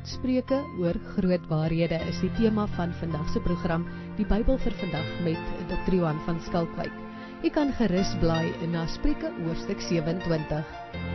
Spreuke oor groot waarhede is die tema van vandag se program, die Bybel vir vandag met Dr. Johan van Skalkwyk. U kan gerus blaai na Spreuke hoofstuk 27.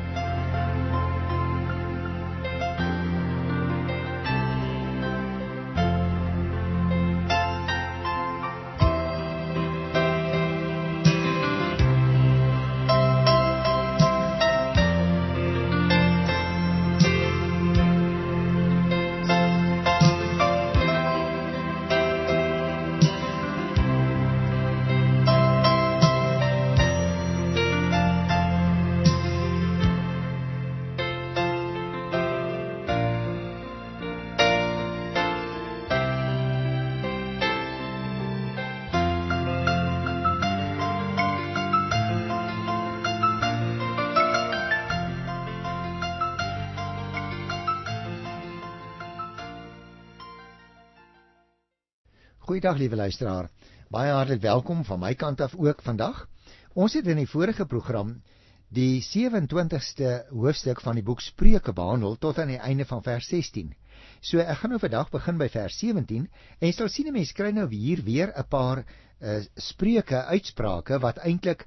Goeiedag liewe luisteraar, baie hartlik welkom van my kant af ook vandag. Ons het in die vorige program die 27ste hoofstuk van die boek Spreuke behandel tot aan die einde van vers 16. So ek gaan nou vandag begin by vers 17 en sal sien 'n mens kry nou hier weer 'n paar spreuke uitsprake wat eintlik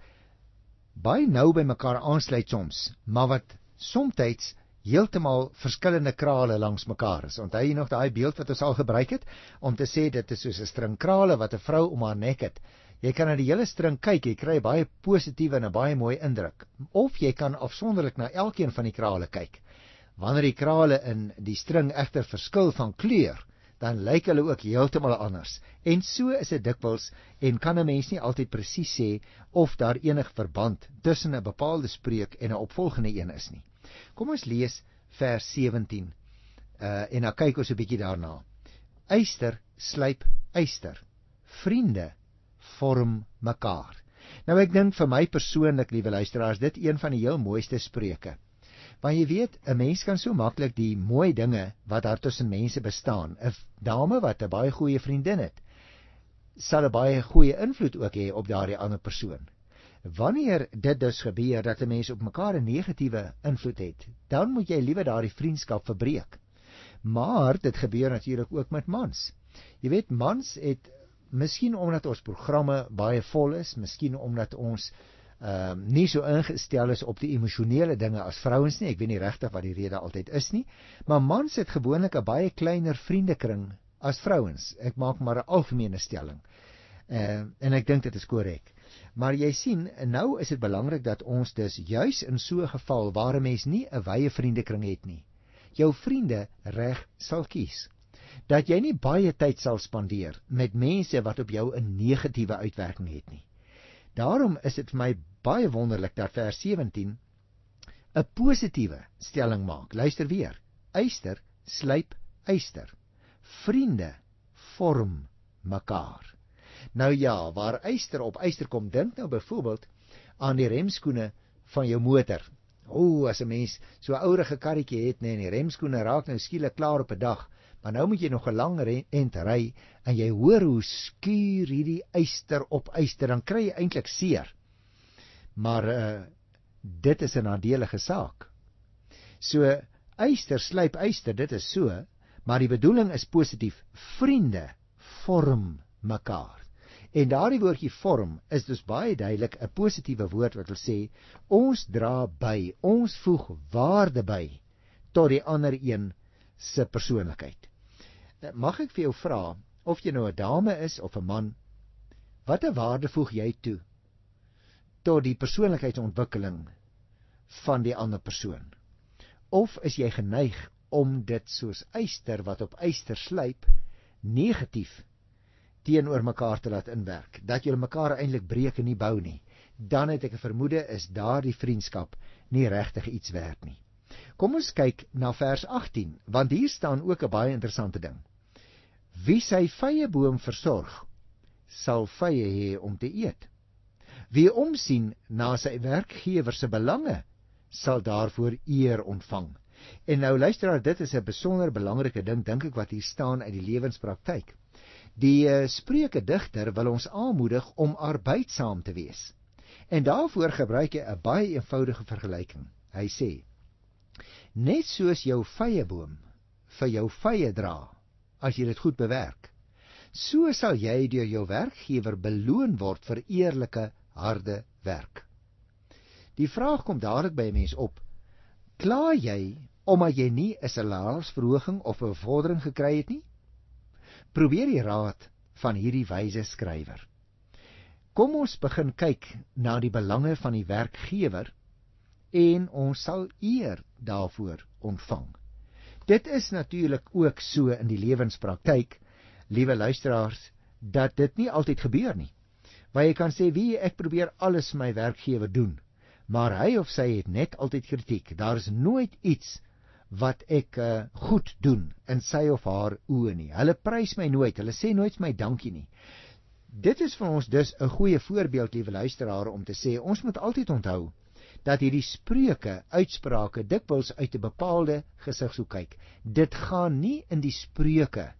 baie nou by mekaar aansluit soms, maar wat somtyds heeltemal verskillende krale langs mekaar is. Onthou jy nog daai beeld wat ons al gebruik het om te sê dit is soos 'n string krale wat 'n vrou om haar nek het. Jy kan na die hele string kyk, jy kry baie positiewe en 'n baie mooi indruk. Of jy kan afsonderlik na elkeen van die krale kyk. Wanneer die krale in die string egter verskil van kleur, dan lyk hulle ook heeltemal anders. En so is dit dikwels en kan 'n mens nie altyd presies sê of daar enig verband tussen 'n bepaalde spreuk en 'n opvolgende een is nie. Kom ons lees vers 17 en dan kyk ons 'n bietjie daarna. Yster slyp yster. Vriende vorm mekaar. Nou ek dink vir my persoonlik, liewe luisteraars, dit een van die heel mooiste spreuke. Want jy weet, 'n mens kan so maklik die mooi dinge wat daar tussen mense bestaan. 'n Dame wat 'n baie goeie vriendin het, sal 'n baie goeie invloed ook hê op daardie ander persoon. Wanneer dit dus gebeur dat 'n mens op mekaar 'n negatiewe invloed het, dan moet jy liewer daardie vriendskap verbreek. Maar dit gebeur natuurlik ook met mans. Jy weet, mans het miskien omdat ons programme baie vol is, miskien omdat ons nie so ingestel is op die emosionele dinge as vrouens nie, ek weet nie regtig wat die rede altyd is nie, maar mans het gewoonlik 'n baie kleiner vriendekring as vrouens. Ek maak maar 'n algemene stelling. En ek dink dit is korrek. Maar jy sien, nou is dit belangrik dat ons dus juis in so 'n geval waar 'n mens nie 'n wye vriendekring het nie, jou vriende reg sal kies. Dat jy nie baie tyd sal spandeer met mense wat op jou 'n negatiewe uitwerking het nie. Daarom is dit vir my baie wonderlik dat vers 17 'n positiewe stelling maak. Luister weer. Yster slyp yster. Vriende vorm mekaar. Nou ja, waar yster op yster kom, dink nou byvoorbeeld aan die remskoene van jou motor. As 'n mens so 'n ouerige karretjie het, en die remskoene raak nou skielik klaar op 'n dag, maar nou moet jy nog 'n lang end ry en jy hoor hoe skuur hierdie yster op yster, dan kry jy eintlik seer. Maar dit is 'n nadelige saak. So yster slyp yster, dit is so, maar die bedoeling is positief. Vriende vorm mekaar. En daardie woordjie vorm is dus baie duidelik 'n positiewe woord wat wil sê, ons dra by, ons voeg waarde by tot die ander een se persoonlikheid. Mag ek vir jou vra, of jy nou 'n dame is of 'n man, watter waarde voeg jy toe tot die persoonlikheidsontwikkeling van die ander persoon? Of is jy geneig om dit soos yster wat op yster slyp, negatief teenoor mekaar te laat inwerk, dat julle mekaar eintlik breek en nie bou nie? Dan het ek 'n vermoede is daardie vriendskap nie regtig iets werd nie. Kom ons kyk na vers 18, want hier staan ook 'n baie interessante ding. Wie sy vyeboom versorg, sal vye hê om te eet. Wie omsien na sy werkgewer se belange, sal daarvoor eer ontvang. En nou luister, dit is 'n besonder belangrike ding, dink ek, wat hier staan uit die lewenspraktyk. Die Spreuke digter wil ons aanmoedig om arbeidsaam te wees. En daarvoor gebruik hy 'n baie eenvoudige vergelyking. Hy sê: net soos jou vyeboom vir jou vye dra, as jy dit goed bewerk. So sal jy deur jou werkgewer beloon word vir eerlike, harde werk. Die vraag kom dadelik by 'n mens op: kla jy omdat jy nie 'n salarisverhoging of 'n bevordering gekry het nie? Probeer die raad van hierdie wyse skrywer. Kom ons begin kyk na die belange van die werkgewer en ons sal eer daarvoor ontvang. Dit is natuurlik ook so in die lewenspraktyk, liewe luisteraars, dat dit nie altyd gebeur nie. Maar jy kan sê, ek probeer alles my werkgewer doen, maar hy of sy het net altyd kritiek. Daar is nooit iets wat ek goed doen in sy of haar oë nie. Hulle prys my nooit, hulle sê nooit my dankie nie. Dit is vir ons dus 'n goeie voorbeeld, liewe luisteraar, om te sê, ons moet altyd onthou dat hierdie spreuke, uitsprake dikwels uit 'n bepaalde gesigshoek kyk. Dit gaan nie in die spreuke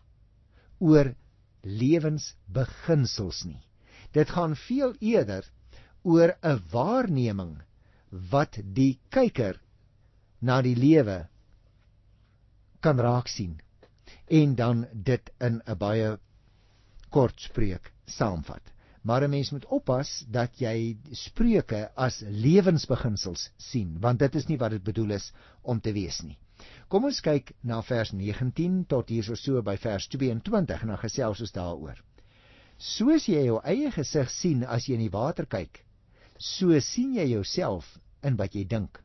oor lewensbeginsels nie. Dit gaan veel eerder oor 'n waarneming wat die kyker na die lewe kan raak sien en dan dit in 'n baie kort spreuk saamvat. Maar 'n mens moet oppas dat jy spreuke as lewensbeginsels sien, want dit is nie wat dit bedoel is om te wees nie. Kom ons kyk na vers 19 tot hier so by vers 22 en dan gesels ons daaroor. Soos jy jou eie gesig sien as jy in die water kyk, so sien jy jouself in wat jy dink.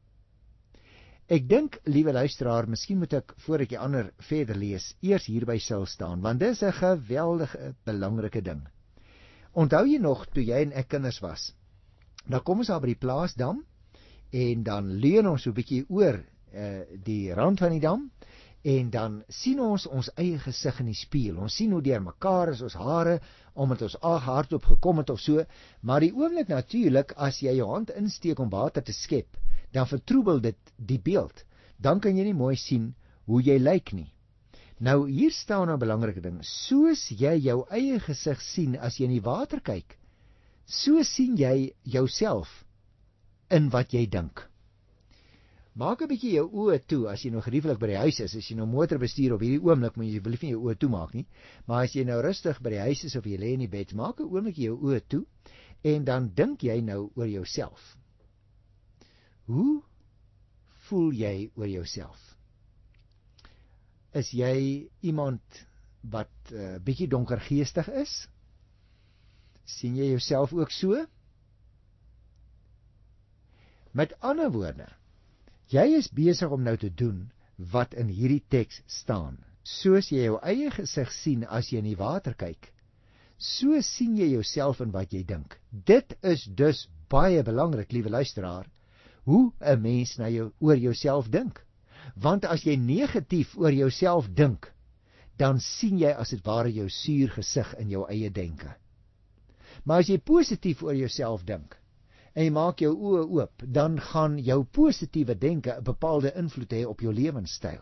Ek dink, liewe luisteraar, miskien moet ek, voor ek die ander verder lees, eers hierby stil staan, want dit is 'n geweldige belangrike ding. Onthou jy nog, toe jy en ek kinders was, dan kom ons daar by die plaasdam, en dan leun ons so 'n bietjie oor die rand van die dam, en dan sien ons eie gesig in die spieël. Ons sien hoe deur mekaar is ons hare, omdat ons hardloop gekom het of so, maar die oomblik natuurlik, as jy jou hand insteek om water te skep, dan vertroebel dit die beeld. Dan kan jy nie mooi sien hoe jy lyk nie. Nou, hier staan 'n belangrike ding. Soos jy jou eie gesig sien as jy in die water kyk, so sien jy jouself in wat jy dink. Maak 'n bietjie jou oë toe as jy nou gerieflik by die huis is. As jy nou motor bestuur op hierdie oomblik, moet jy wil nie jou oë toe maak nie. Maar as jy nou rustig by die huis is of jy lê in die bed, maak 'n oomblik jou oë toe en dan dink jy nou oor jouself. Hoe voel jy oor jouself? Is jy iemand wat bietjie donkergeestig is? Sien jy jouself ook so? Met ander woorde, jy is besig om nou te doen wat in hierdie teks staan. Soos jy jou eie gesig sien as jy in die water kyk, so sien jy jouself in wat jy dink. Dit is dus baie belangrik, liewe luisteraar, hoe 'n mens oor jouself dink. Want as jy negatief oor jouself dink, dan sien jy as dit ware jou suur gesig in jou eie denke. Maar as jy positief oor jouself dink, en jy maak jou oë oop, dan gaan jou positiewe denke 'n bepaalde invloed hê op jou lewenstyl.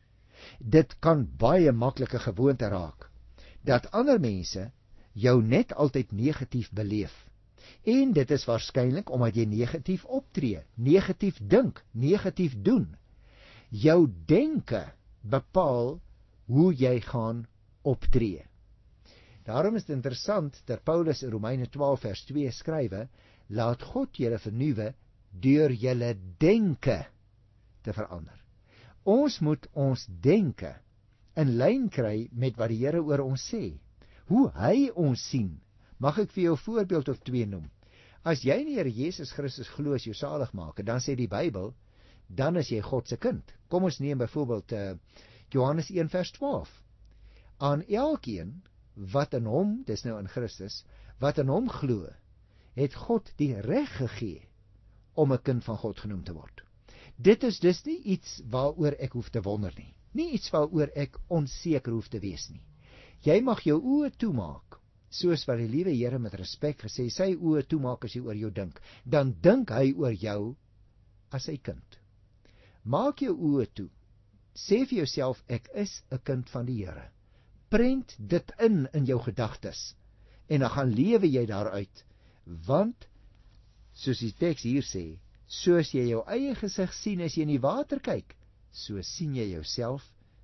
Dit kan baie maklike gewoonte raak, dat ander mense jou net altyd negatief beleef. En dit is waarskynlik omdat jy negatief optree, negatief dink, negatief doen. Jou denke bepaal hoe jy gaan optree. Daarom is dit interessant dat Paulus in Romeine 12 vers 2 skrywe, laat God julle vernuwe deur julle denke te verander. Ons moet ons denke in lyn kry met wat die Here oor ons sê. Hoe hy ons sien. Mag ek vir jou 'n voorbeeld of 2 noem? As jy in die Here Jesus Christus glo as jou saligmaker, dan sê die Bybel, dan is jy God se kind. Kom ons neem byvoorbeeld Johannes 1 vers 12. Aan elkeen wat in hom, dis nou in Christus, wat in hom glo, het God die reg gegee om 'n kind van God genoem te word. Dit is dus nie iets waaroor ek hoef te wonder nie. Nie iets waaroor ek onseker hoef te wees nie. Jy mag jou oë toemaak, soos wat die liewe Here met respek gesê, sy oë toemaak as jy oor jou dink, dan dink hy oor jou as sy kind. Maak jou oë toe. Sê vir jouself, ek is 'n kind van die Here. Prent dit in jou gedagtes en dan gaan lewe jy daaruit, want soos die teks hier sê, soos jy jou eie gesig sien as jy in die water kyk, so sien jy jouself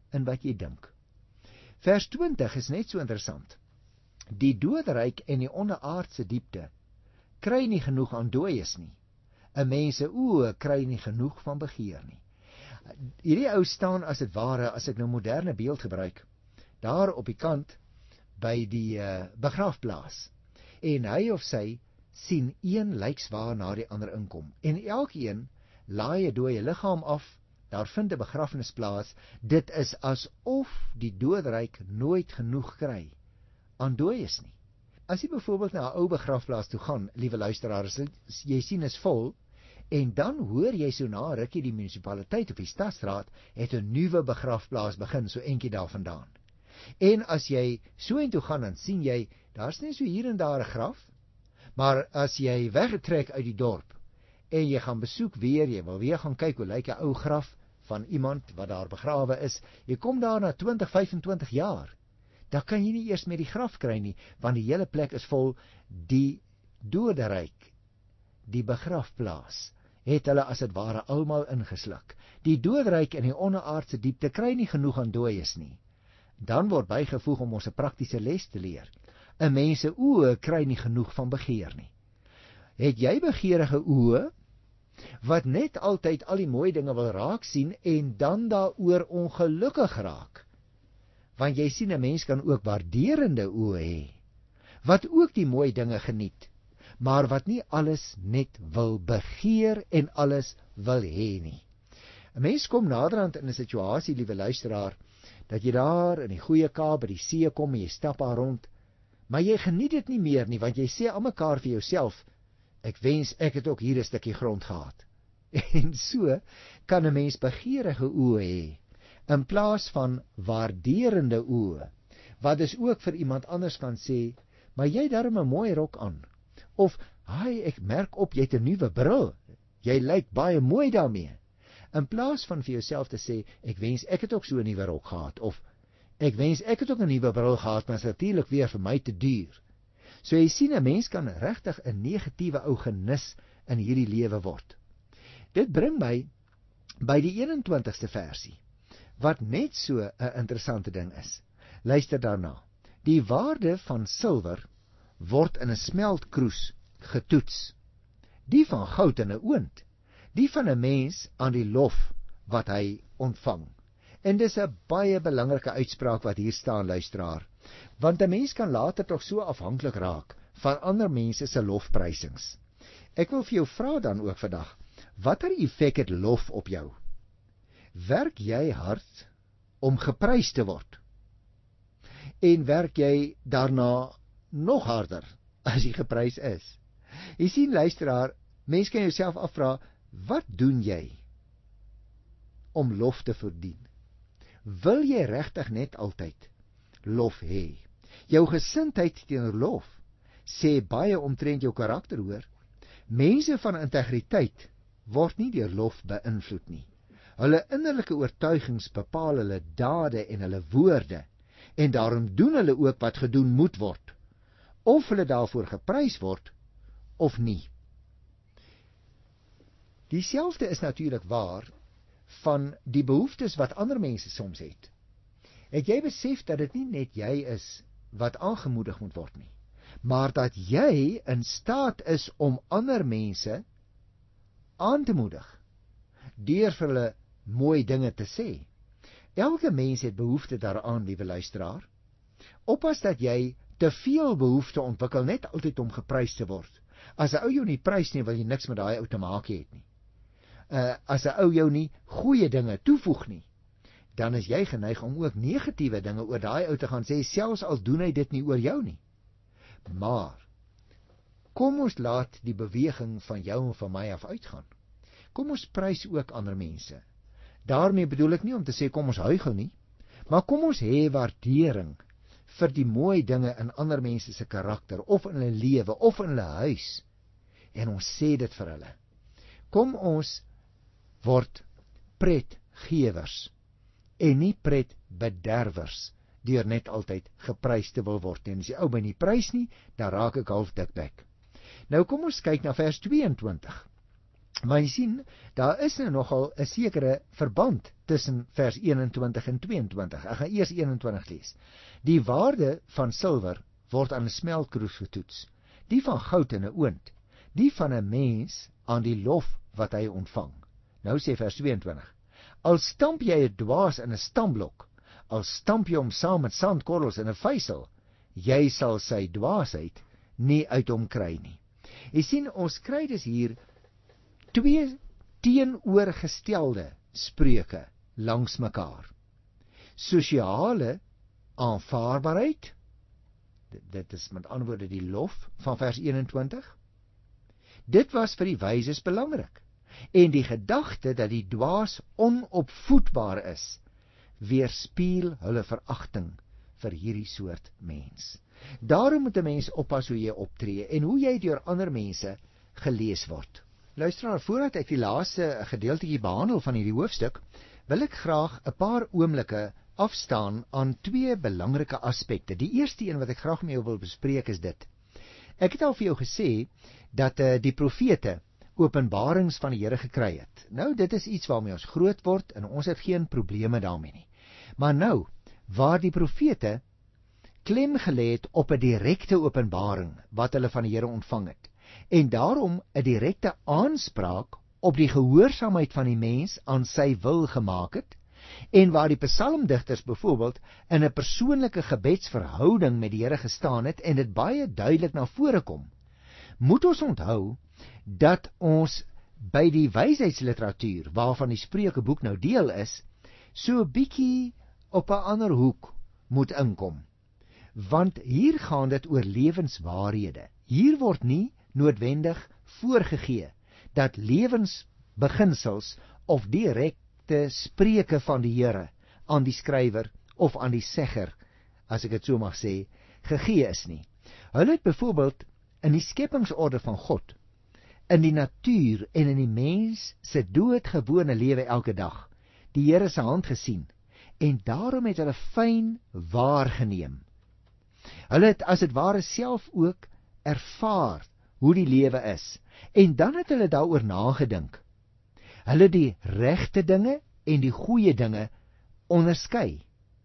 in wat jy dink. Vers 20 is net so interessant. Die doderyk en die onderaardse diepte kry nie genoeg aan dooies nie. 'n Mens se oë kry nie genoeg van begeer nie. Hierdie ou staan as dit ware, as ek nou moderne beeld gebruik, daar op die kant by die begrafplaas. En hy of sy sien een lijkswaar na die ander inkom. En elkeen laai 'n dooie liggaam af, daar vind 'n begrafnis plaas. Dit is asof die doderyk nooit genoeg kry aan dooies nie. As jy byvoorbeeld na 'n ou begrafplaas toe gaan, liewe luisteraars, jy sien is vol, en dan hoor jy so na rukkie die munisipaliteit of die stadsraad het 'n nuwe begrafplaas begin, so eentjie daar vandaan. En as jy so intoe gaan, dan sien jy, daar's nie so hier en daar 'n graf, maar as jy weggetrek uit die dorp, en jy gaan besoek weer, jy wil weer gaan kyk hoe lyk 'n ou graf van iemand wat daar begrawe is, jy kom daar na 20, 25 jaar, dan kan jy nie eers met die graf kry nie, want die hele plek is vol. Die doderyk, die begrafplaas, het hulle as dit ware almal ingesluk. Die doderyk in die onderaardse diepte kry nie genoeg aan dooies nie. Dan word bygevoeg om ons 'n praktiese les te leer. 'n Mens se oë kry nie genoeg van begeer nie. Het jy begeerige oë wat net altyd al die mooi dinge wil raak sien en dan daaroor ongelukkig raak? Want jy sien 'n mens kan ook waarderende oë hê, wat ook die mooi dinge geniet, maar wat nie alles net wil begeer en alles wil hê nie. 'n Mens kom naderhand in 'n situasie, liewe luisteraar, dat jy daar in die goeie Kaap by die see kom en jy stap daar rond, maar jy geniet dit nie meer nie, want jy sê almekaar vir jouself, ek wens ek het ook hier 'n stukkie grond gehad. En so kan 'n mens begeerige oë hê, in plaas van waarderende oë, wat dus ook vir iemand anders kan sê, maar jy het darm 'n mooi rok aan, of, "Haai, ek merk op jy het 'n nuwe bril, jy lyk baie mooi daarmee." In plaas van vir jouself te sê, "Ek wens ek het ook so 'n nuwe rok gehad," of, "Ek wens ek het ook 'n nuwe bril gehad, maar is natuurlik weer vir my te duur." So jy sien, 'n mens kan regtig 'n negatiewe ou genis in hierdie lewe word. Dit bring my by die 21ste versie, wat net so 'n interessante ding is. Luister daarna. Die waarde van silwer word in 'n smeltkroes getoets. Die van goud in 'n oond. Die van 'n mens aan die lof wat hy ontvang. En dis 'n baie belangrike uitspraak wat hier staan, luisteraar. Want 'n mens kan later tog so afhanklik raak van ander mense se lofprysings. Ek wil vir jou vra dan ook vandag, watter effek het lof op jou? Werk jy hard om geprys te word? En werk jy daarna nog harder as jy geprys is? Jy sien, luisteraar, mens kan jouself afvra, wat doen jy om lof te verdien? Wil jy regtig net altyd lof hê? Jou gesindheid teenoor lof sê baie omtrent jou karakter, hoor. Mense van integriteit word nie deur lof beïnvloed nie. Hulle innerlike oortuigings bepaal hulle dade en hulle woorde, en daarom doen hulle ook wat gedoen moet word, of hulle daarvoor geprys word of nie. Dieselfde is natuurlik waar van die behoeftes wat ander mense soms het. Het jy besef dat dit nie net jy is wat aangemoedig moet word nie, maar dat jy in staat is om ander mense aan te moedig deur vir hulle mooi dinge te sê? Elke mens het behoefte daaraan, liewe luisteraar. Oppas dat jy te veel behoefte ontwikkel net altyd om geprys te word. As 'n ou jou nie prys nie, wil jy niks met daai ou te maak hê nie. As 'n ou jou nie goeie dinge toevoeg nie, dan is jy geneig om ook negatiewe dinge oor daai ou te gaan sê, selfs al doen hy dit nie oor jou nie. Maar kom ons laat die beweging van jou en van my af uitgaan. Kom ons prys ook ander mense. Daarmee bedoel ek nie om te sê kom ons huigel nie, maar kom ons hê waardering vir die mooi dinge in ander mense se karakter, of in hulle lewe, of in hulle huis, en ons sê dit vir hulle. Kom ons word pretgewers en nie pretbederwers deur net altyd geprys te wil word. En as die ou my nie prys nie, dan raak ek half dikbek. Nou kom ons kyk na vers 22. Maar jy sien, daar is nou nogal 'n sekere verband tussen vers 21 en 22. Ek gaan eers 21 lees. Die waarde van silwer word aan 'n smeltkroes getoets, die van goud in 'n oond, die van 'n mens aan die lof wat hy ontvang. Nou sê vers 22. Al stamp jy 'n dwaas in 'n stamblok, al stamp jy hom saam met sandkorrels in 'n vysel, jy sal sy dwaasheid nie uit hom kry nie. Jy sien, ons kry dus hier twee teenoorgestelde spreuke langs mekaar. Sosiale aanvaarbaarheid, dit is met ander woorde die lof van vers 21. Dit was vir die wyses belangrik. En die gedagte dat die dwaas onopvoedbaar is, weerspieël hulle veragting vir hierdie soort mens. Daarom moet 'n mens oppas hoe jy optree en hoe jy deur ander mense gelees word. Luisteraar, voordat ek die laaste gedeeltetjie behandel van hierdie hoofstuk, wil ek graag 'n paar oomblikke afstaan aan twee belangrike aspekte. Die eerste een wat ek graag met jou wil bespreek is dit. Ek het al vir jou gesê dat die profete openbarings van die Here gekry het. Nou, dit is iets waarmee ons groot word en ons het geen probleme daarmee nie. Maar nou, waar die profete klem gelê het op 'n direkte openbaring wat hulle van die Here ontvang het, en daarom 'n direkte aanspraak op die gehoorsaamheid van die mens aan sy wil gemaak het, en waar die psalmdigters byvoorbeeld in 'n persoonlike gebedsverhouding met die Here gestaan het en dit baie duidelik na vore kom, moet ons onthou dat ons by die wysheidsliteratuur waarvan die Spreukeboek nou deel is, so 'n bietjie op 'n ander hoek moet inkom. Want hier gaan dit oor lewenswaarhede. Hier word nie noodwendig voorgegee dat lewensbeginsels of direkte spreuke van die Here aan die skrywer of aan die segger, as ek dit so mag sê, gegee is nie. Hulle het byvoorbeeld in die skepingsorde van God, in die natuur en in die mens se doodgewone lewe elke dag, die Here se hand gesien, en daarom het hulle fyn waargeneem. Hulle het as dit ware self ook ervaar hoe die lewe is, en dan het hulle daaroor nagedink. Hulle het die regte dinge en die goeie dinge onderskei,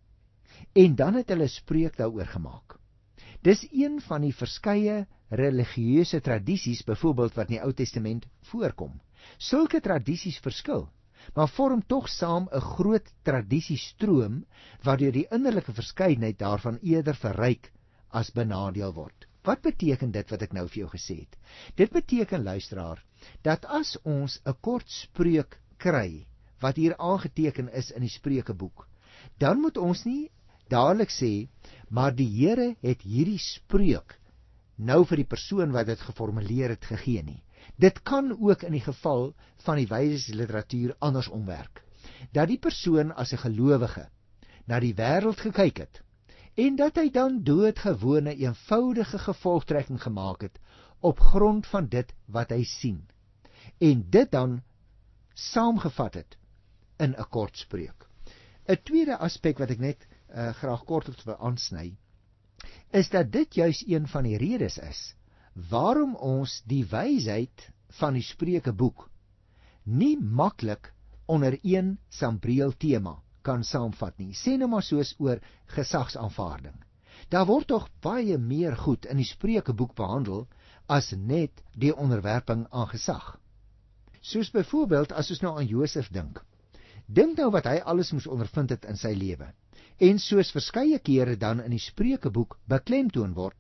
en dan het hulle spreuk daaroor gemaak. Dis een van die verskeie religieuse tradisies byvoorbeeld wat in die Ou Testament voorkom. Sulke tradisies verskil, maar vorm tog saam 'n groot tradisiestroom waardeur die innerlike verskeidenheid daarvan eerder verryk as benadeel word. Wat beteken dit wat ek nou vir jou gesê het? Dit beteken, luisteraar, dat as ons 'n kort spreuk kry wat hier aangeteken is in die Spreukeboek, dan moet ons nie dadelik sê, maar die Here het hierdie spreuk nou vir die persoon wat dit geformuleer het gegee nie. Dit kan ook in die geval van die wysesliteratuur andersom werk. Dat die persoon as 'n gelowige na die wêreld gekyk het en dat hy dan doodgewone eenvoudige gevolgtrekking gemaak het op grond van dit wat hy sien en dit dan saamgevat het in 'n kort spreuk. 'n Tweede aspek wat ek net graag kortliks wil aansny, is dat dit juis een van die redes is waarom ons die wysheid van die Spreukeboek nie maklik onder een sambreel tema kan saamvat nie. Sê nou maar soos oor gesagsaanvaarding. Daar word tog baie meer goed in die Spreukeboek behandel as net die onderwerping aan gesag. Soos byvoorbeeld as ons nou aan Josef dink. Dink nou wat hy alles moes ondervind het in sy lewe. En soos verskeie kere dan in die Spreukeboek beklemtoon word,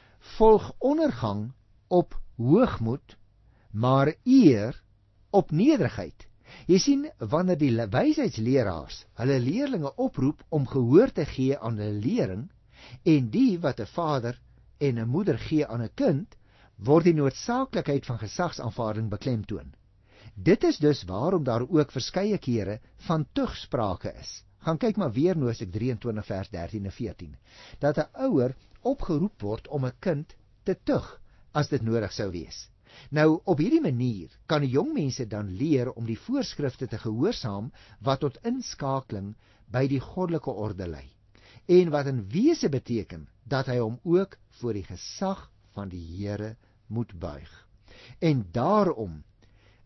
volg ondergang op hoogmoed, maar eer op nederigheid. Jy sien, wanneer die wysheidsleraars hulle leerlinge oproep om gehoor te gee aan hulle lering, en die wat 'n vader en 'n moeder gee aan 'n kind, word die noodsaaklikheid van gesagsaanvaarding beklemtoon. Dit is dus waarom daar ook verskeie kere van tugsprake is. Gaan kyk maar weer Hoofstuk 23 vers 13 en 14, dat 'n ouer opgeroep word om 'n kind te tug as dit nodig sou wees. Nou, op hierdie manier kan die jong mense dan leer om die voorskrifte te gehoorsaam wat tot inskakeling by die goddelike orde lei, en wat in wese beteken dat hy hom ook voor die gesag van die Here moet buig. En daarom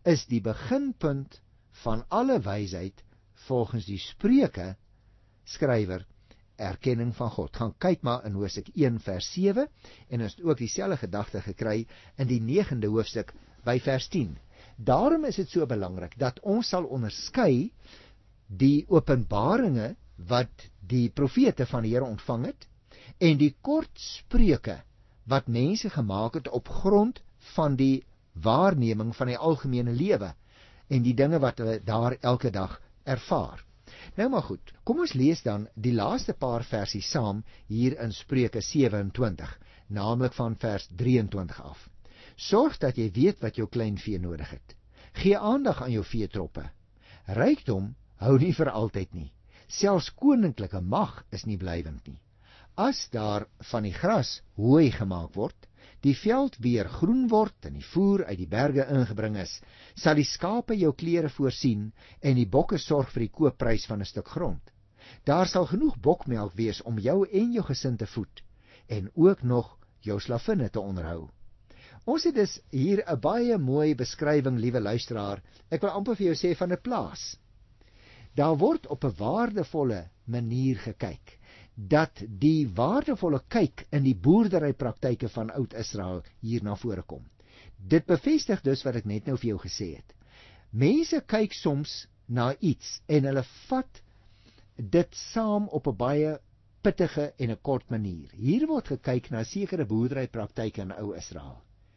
is die beginpunt van alle wysheid volgens die Spreuke skrywer erkenning van God. Gaan kyk maar in Hosea 1 vers 7 en ons het ook dieselfde gedagte gekry in die 9de hoofstuk by vers 10. Daarom is dit so belangrik dat ons sal onderskei die openbaringe wat die profete van die Here ontvang het en die kort spreuke wat mense gemaak het op grond van die waarneming van die algemene lewe en die dinge wat hulle daar elke dag ervaar. Nou maar goed, kom ons lees dan die laaste paar versies saam hier in Spreuke 27, naamlik van vers 23 af. Sorg dat jy weet wat jou kleinvee nodig het. Gee aandag aan jou veetroppe. Rykdom hou nie vir altyd nie. Selfs koninklike mag is nie blywend nie. As daar van die gras hooi gemaak word, die veld weer groen word en die voer uit die berge ingebring is, sal die skape jou klere voorsien en die bokke sorg vir die koopprys van 'n stuk grond. Daar sal genoeg bokmelk wees om jou en jou gesin te voed en ook nog jou slavinne te onderhou. Ons het dus hier 'n baie mooi beskrywing, liewe luisteraar. Ek wil amper vir jou sê van 'n plaas. Daar word op 'n waardevolle manier gekyk dat die waardevolle kyk in die boerderypraktyke van Oud-Israel hier na vore kom. Dit bevestig dus wat ek net nou vir jou gesê het. Mense kyk soms na iets en hulle vat dit saam op 'n baie pittige en 'n kort manier. Hier word gekyk na sekere boerderypraktyke in Ou-Israel.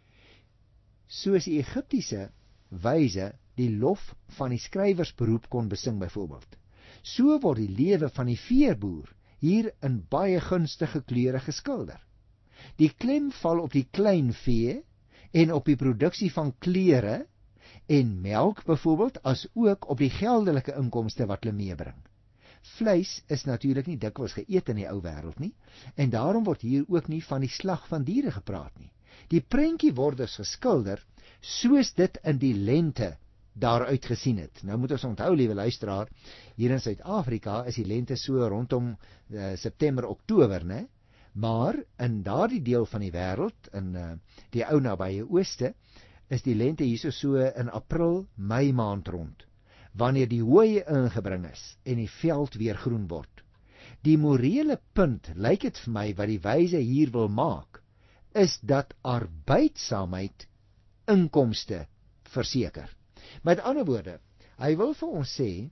Soos die Egiptiese wyse die lof van die skrywersberoep kon besing byvoorbeeld. So word die lewe van die veeboer hier in baie gunstige kleure geskilder. Die klem val op die klein vee en op die produksie van klere en melk byvoorbeeld, as ook op die geldelike inkomste wat hulle meebring. Vleis is natuurlik nie dikwels geëet in die ou wêreld nie, en daarom word hier ook nie van die slag van diere gepraat nie. Die prentjie word dus geskilder soos dit in die lente daaruit gesien het. Nou moet ons onthou, liewe luisteraar, hier in Suid-Afrika is die lente so rondom September, Oktober, né? Maar in daardie deel van die wêreld, in die ou nabye ooste, is die lente hierso so in April, Mei maand rond, wanneer die hooi ingebring is en die veld weer groen word. Die morele punt, lyk dit vir my, wat die wyse hier wil maak, is dat arbeidsaamheid inkomste verseker. Met ander woorde, hy wil vir ons sê,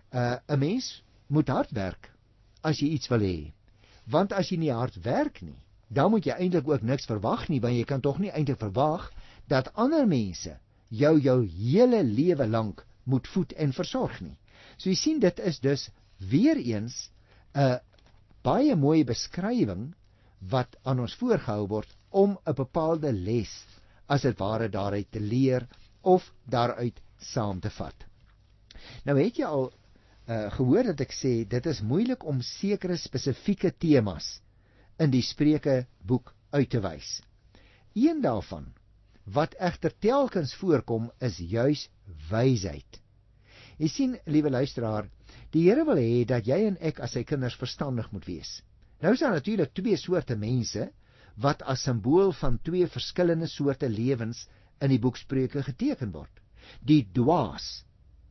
'n mens moet hard werk as jy iets wil hê. Want as jy nie hard werk nie, dan moet jy eintlik ook niks verwag nie, want jy kan tog nie eintlik verwag dat ander mense jou hele lewe lank moet voed en versorg nie. So jy sien, dit is dus weer eens 'n baie mooi beskrywing wat aan ons voorgehou word om 'n bepaalde les as dit ware daaruit te leer of daaruit saam te vat. Nou het jy al gehoor dat ek sê, dit is moeilik om sekere spesifieke temas in die Spreuke boek uit te wys. Een daarvan, wat egter telkens voorkom, is juis wysheid. Jy sien, liewe luisteraar, die Here wil hê dat jy en ek as sy kinders verstandig moet wees. Nou is daar natuurlik twee soorte mense wat as simbool van twee verskillende soorte lewens in die boek Spreuke geteken word. Die dwaas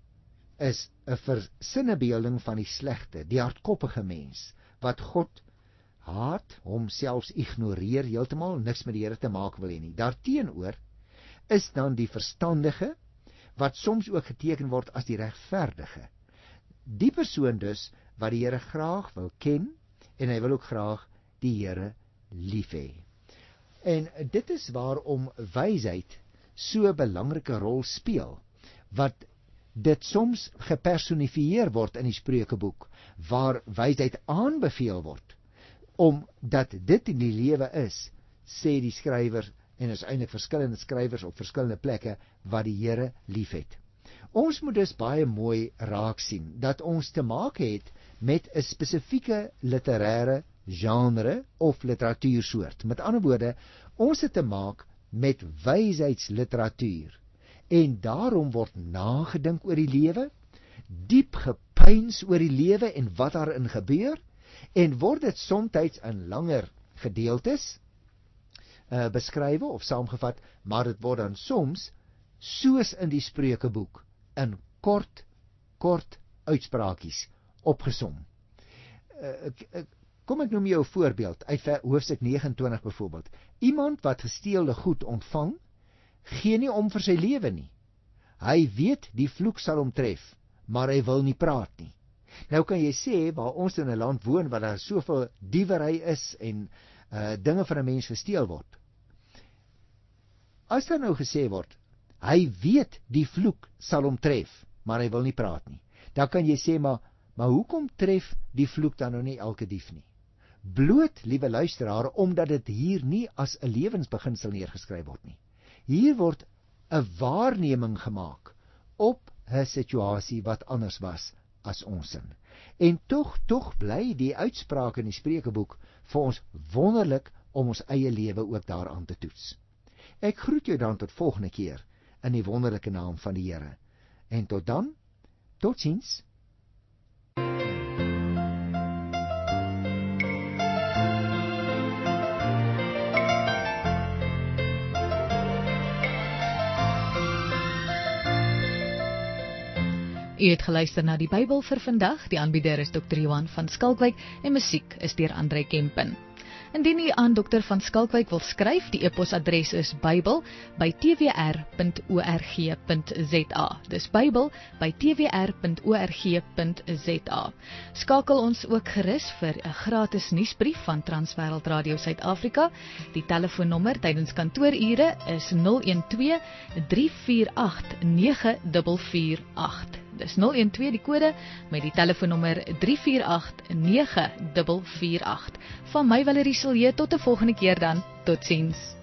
is 'n versinnebeelding van die slegte, die hardkoppige mens, wat God haat, homself ignoreer, heeltemal niks met die Here te maak wil hê nie. Daarteenoor is dan die verstandige, wat soms ook geteken word as die regverdige. Die persoon dus, wat die Here graag wil ken, en hy wil ook graag die Here lief hê. En dit is waarom wysheid so 'n belangrike rol speel, wat dit soms gepersonifieer word in die Spreukeboek, waar wysheid aanbeveel word, omdat dit in die lewe is, sê die skrywer, en is eintlik verskillende skrywers op verskillende plekke, wat die Here liefhet. Ons moet dus baie mooi raak sien, dat ons te maak het met 'n spesifieke literêre genre of literatuursoort. Met ander woorde, ons het te maak met wysheidsliteratuur, en daarom word nagedink oor die lewe, diep gepeins oor die lewe en wat daarin gebeur, en word dit soms in langer gedeeltes beskrywe of saamgevat, maar dit word dan soms soos in die Spreukeboek, in kort uitspraakies opgesom. Kom ek noem jou 'n voorbeeld uit hoofstuk 29 byvoorbeeld. Iemand wat gesteelde goed ontvang, gee nie om vir sy lewe nie. Hy weet die vloek sal hom tref, maar hy wil nie praat nie. Nou kan jy sê, waar ons in 'n land woon waar daar soveel diewery is en dinge van 'n mens gesteel word. As daar nou gesê word, hy weet die vloek sal hom tref, maar hy wil nie praat nie. Dan kan jy sê, maar hoekom tref die vloek dan nou nie elke dief nie? Bloot, liewe luisteraar, omdat dit hier nie as 'n lewensbeginsel neergeskryf word nie. Hier word 'n waarneming gemaak op 'n situasie wat anders was as ons in. En tog bly die uitspraak in die Spreukeboek vir ons wonderlik om ons eie lewe ook daaraan te toets. Ek groet jou dan tot volgende keer in die wonderlike naam van die Here. En tot dan, totsiens. U het geluister na die Bybel vir vandag. Die aanbieder is Dr. Johan van Skalkwyk en musiek is deur André Kempen. Indien u aan Dr. van Skalkwyk wil skryf, die e-posadres is bybel@twr.org.za. Dis bybel@twr.org.za. Skakel ons ook gerus vir 'n gratis nuusbrief van Transwêreld Radio Suid-Afrika. Die telefoonnommer tydens kantoorure is 012 348 9448. Dis 012 die kode met die telefoonnommer 348 9448. Van my Valerie Silje tot 'n volgende keer dan. Totsiens.